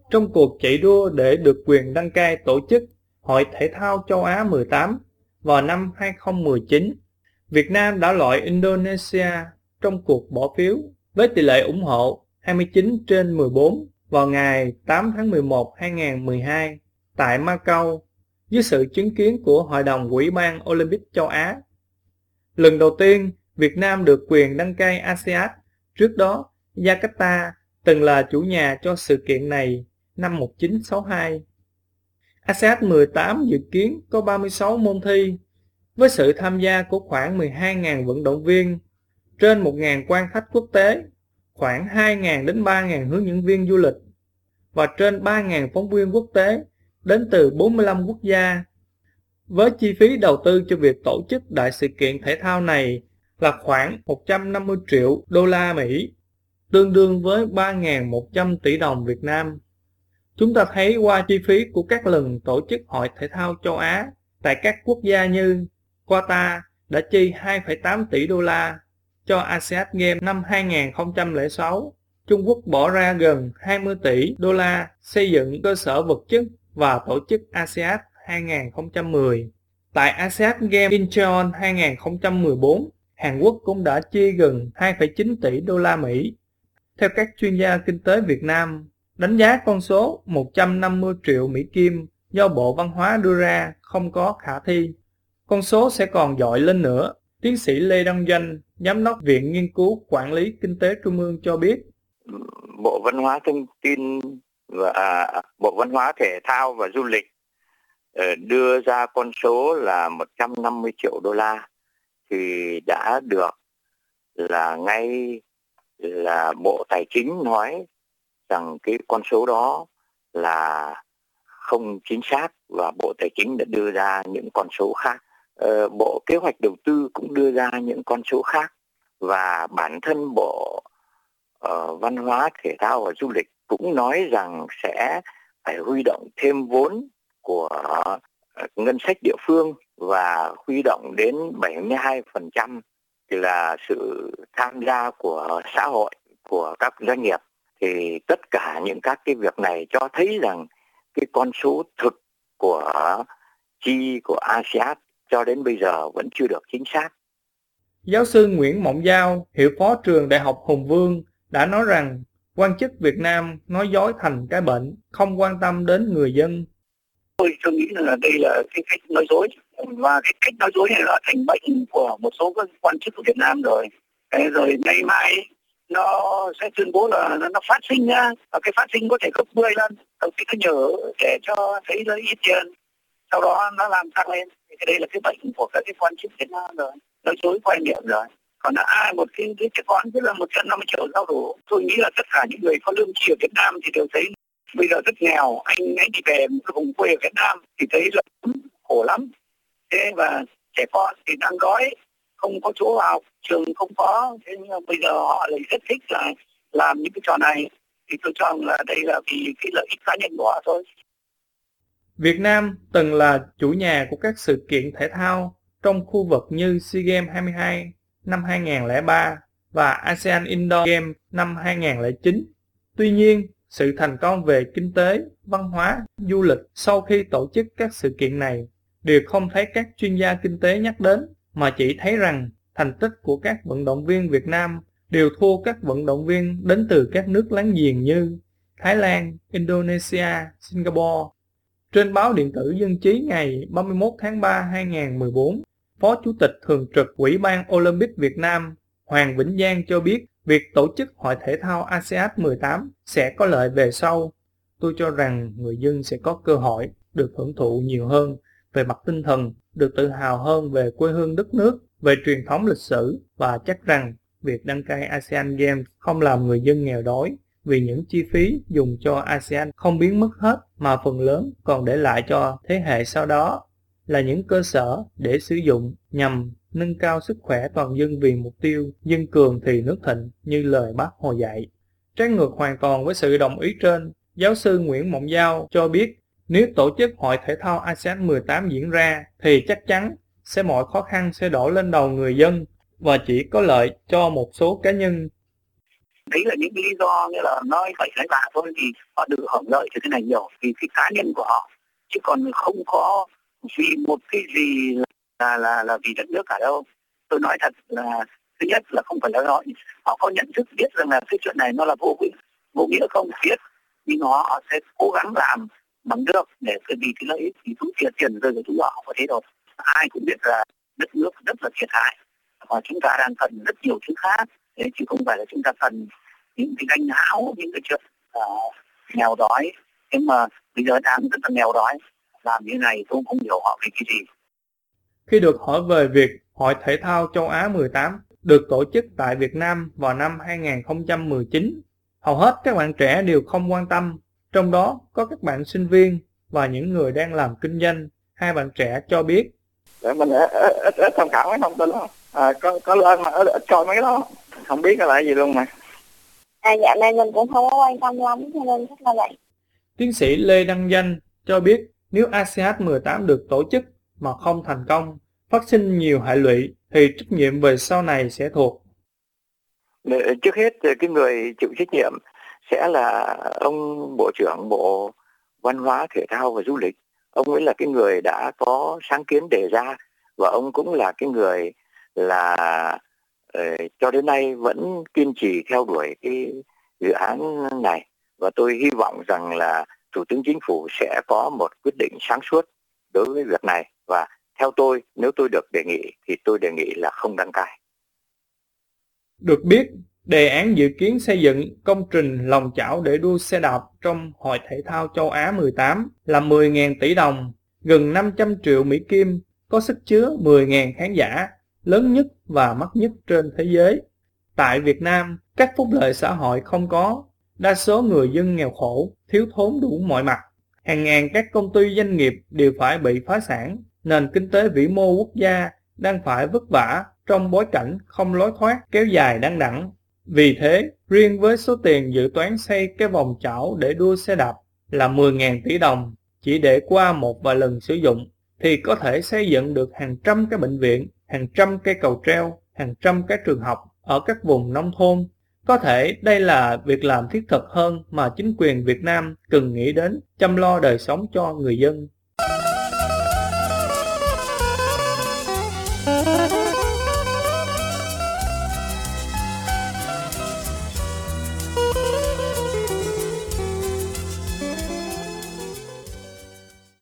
Trong cuộc chạy đua để được quyền đăng cai tổ chức Hội Thể thao Châu Á 18 vào năm 2019, Việt Nam đã loại Indonesia trong cuộc bỏ phiếu với tỷ lệ ủng hộ 29/14 vào ngày 8 tháng 11 2012 tại Macau dưới sự chứng kiến của Hội đồng Ủy ban Olympic châu Á. Lần đầu tiên, Việt Nam được quyền đăng cai ASEAN. Trước đó, Jakarta từng là chủ nhà cho sự kiện này năm 1962. ASEAN 18 dự kiến có 36 môn thi, với sự tham gia của khoảng 12.000 vận động viên, trên 1.000 quan khách quốc tế, khoảng 2.000 đến 3.000 hướng dẫn viên du lịch và trên 3.000 phóng viên quốc tế đến từ 45 quốc gia. Với chi phí đầu tư cho việc tổ chức đại sự kiện thể thao này là khoảng 150 triệu đô la Mỹ, tương đương với 3.100 tỷ đồng Việt Nam. Chúng ta thấy qua chi phí của các lần tổ chức Hội Thể thao Châu Á tại các quốc gia như Qatar đã chi 2,8 tỷ đô la cho ASEAN Games năm 2006, Trung Quốc bỏ ra gần 20 tỷ đô la xây dựng cơ sở vật chất và tổ chức ASEAN 2010. Tại ASEAN Games Incheon 2014, Hàn Quốc cũng đã chi gần 2,9 tỷ đô la Mỹ. Theo các chuyên gia kinh tế Việt Nam, đánh giá con số 150 triệu Mỹ Kim do Bộ Văn hóa đưa ra không có khả thi. Con số sẽ còn dội lên nữa. Tiến sĩ Lê Đăng Doanh, Giám đốc Viện Nghiên cứu Quản lý Kinh tế Trung ương cho biết. Bộ Văn hóa Thông tin và Bộ Văn hóa Thể thao và Du lịch đưa ra con số là 150 triệu đô la thì đã được là Bộ Tài chính nói rằng cái con số đó là không chính xác và Bộ Tài chính đã đưa ra những con số khác. Bộ Kế hoạch Đầu tư cũng đưa ra những con số khác và bản thân Bộ Văn hóa Thể thao và Du lịch cũng nói rằng sẽ phải huy động thêm vốn của ngân sách địa phương và huy động đến 72% thì là sự tham gia của xã hội, của các doanh nghiệp. Thì tất cả những các cái việc này cho thấy rằng cái con số thực của chi của ASEAN cho đến bây giờ vẫn chưa được chính xác. Giáo sư Nguyễn Mộng Giao, hiệu phó trường Đại học Hùng Vương đã nói rằng quan chức Việt Nam nói dối thành cái bệnh, không quan tâm đến người dân. Tôi nghĩ là đây là cái cách nói dối, và cái cách nói dối này là thành bệnh của một số các quan chức của Việt Nam rồi. Rồi ngày mai nó sẽ tuyên bố là nó phát sinh ra, và cái phát sinh có thể gấp 10 lần. Đầu tiên nó nhớ để cho thấy lấy ít tiền, sau đó nó làm tăng lên. Thì đây là cái bệnh của các cái quan chức Việt Nam rồi, nói dối quan niệm rồi. Còn là ai một cái con tức là 150 triệu rau đủ. Tôi nghĩ là tất cả những người có lương tri ở Việt Nam thì đều thấy bây giờ rất nghèo. Anh đi về một vùng quê ở Việt Nam thì thấy là khổ lắm. Thế và trẻ con thì đang đói, không có chỗ học, trường không có. Thế nhưng mà bây giờ họ lại rất thích là làm những cái trò này. Thì tôi cho rằng là đây là vì cái lợi ích cá nhân của họ thôi. Việt Nam từng là chủ nhà của các sự kiện thể thao trong khu vực như SEA Games 22 năm 2003 và ASEAN Indoor Games năm 2009. Tuy nhiên, sự thành công về kinh tế, văn hóa, du lịch sau khi tổ chức các sự kiện này đều không thấy các chuyên gia kinh tế nhắc đến, mà chỉ thấy rằng thành tích của các vận động viên Việt Nam đều thua các vận động viên đến từ các nước láng giềng như Thái Lan, Indonesia, Singapore. Trên báo điện tử Dân trí ngày 31 tháng 3 2014, Phó Chủ tịch Thường trực Ủy ban Olympic Việt Nam Hoàng Vĩnh Giang cho biết việc tổ chức Hội Thể thao ASEAN 18 sẽ có lợi về sau. Tôi cho rằng người dân sẽ có cơ hội được hưởng thụ nhiều hơn về mặt tinh thần, được tự hào hơn về quê hương đất nước, về truyền thống lịch sử, và chắc rằng việc đăng cai ASEAN Games không làm người dân nghèo đói, vì những chi phí dùng cho ASEAN không biến mất hết mà phần lớn còn để lại cho thế hệ sau đó là những cơ sở để sử dụng nhằm nâng cao sức khỏe toàn dân vì mục tiêu dân cường thì nước thịnh như lời Bác Hồ dạy. Trái ngược hoàn toàn với sự đồng ý trên, giáo sư Nguyễn Mộng Giao cho biết nếu tổ chức Hội Thể thao ASEAN 18 diễn ra thì chắc chắn mọi khó khăn sẽ đổ lên đầu người dân và chỉ có lợi cho một số cá nhân. Đấy là những lý do như là nói bậy nói bạ thôi, thì họ được hưởng lợi từ cái này nhiều vì cái cá nhân của họ, chứ còn không có vì một cái gì là vì đất nước cả đâu. Tôi nói thật là thứ nhất là không phải là họ có nhận thức biết rằng là cái chuyện này nó là vô nghĩa không biết, nhưng họ sẽ cố gắng làm bằng được để vì cái lợi ích thì cũng tiền rơi vào túi họ có thế thôi. Ai cũng biết là đất nước rất là thiệt hại và chúng ta đang cần rất nhiều thứ khác, chứ không phải là chúng ta cần những cái gánh hão, những cái chuyện nghèo đói. Nhưng mà bây giờ đang rất là nghèo đói, làm như này tôi không hiểu họ vì cái gì. Khi được hỏi về việc Hội Thể thao Châu Á 18 được tổ chức tại Việt Nam vào năm 2019, hầu hết các bạn trẻ đều không quan tâm, trong đó có các bạn sinh viên và những người đang làm kinh doanh. Hai bạn trẻ cho biết: để mình ít tham khảo mấy thông tin đó, có lên mà ít coi mấy cái đó, không biết là gì luôn mà. Dạo này mình cũng không có quan tâm lắm cho nên chắc là vậy. Tiến sĩ Lê Đăng Danh cho biết nếu ASEAN 18 được tổ chức mà không thành công, phát sinh nhiều hệ lụy, thì trách nhiệm về sau này sẽ thuộc. Trước hết cái người chịu trách nhiệm sẽ là ông Bộ trưởng Bộ Văn hóa, Thể thao và Du lịch. Ông ấy là cái người đã có sáng kiến đề ra và ông cũng là cái người là cho đến nay vẫn kiên trì theo đuổi cái dự án này. Và tôi hy vọng rằng là Thủ tướng Chính phủ sẽ có một quyết định sáng suốt đối với việc này. Và theo tôi, nếu tôi được đề nghị thì tôi đề nghị là không đăng cai. Được biết, đề án dự kiến xây dựng công trình lòng chảo để đua xe đạp trong Hội Thể thao Châu Á 18 là 10.000 tỷ đồng, gần 500 triệu Mỹ Kim, có sức chứa 10.000 khán giả, lớn nhất và mắc nhất trên thế giới. Tại Việt Nam, các phúc lợi xã hội không có, đa số người dân nghèo khổ, thiếu thốn đủ mọi mặt. Hàng ngàn các công ty doanh nghiệp đều phải bị phá sản, nền kinh tế vĩ mô quốc gia đang phải vất vả trong bối cảnh không lối thoát kéo dài đăng đẳng. Vì thế, riêng với số tiền dự toán xây cái vòng chảo để đua xe đạp là 10.000 tỷ đồng, chỉ để qua một vài lần sử dụng, thì có thể xây dựng được hàng trăm cái bệnh viện, hàng trăm cây cầu treo, hàng trăm cái trường học ở các vùng nông thôn. Có thể đây là việc làm thiết thực hơn mà chính quyền Việt Nam cần nghĩ đến, chăm lo đời sống cho người dân.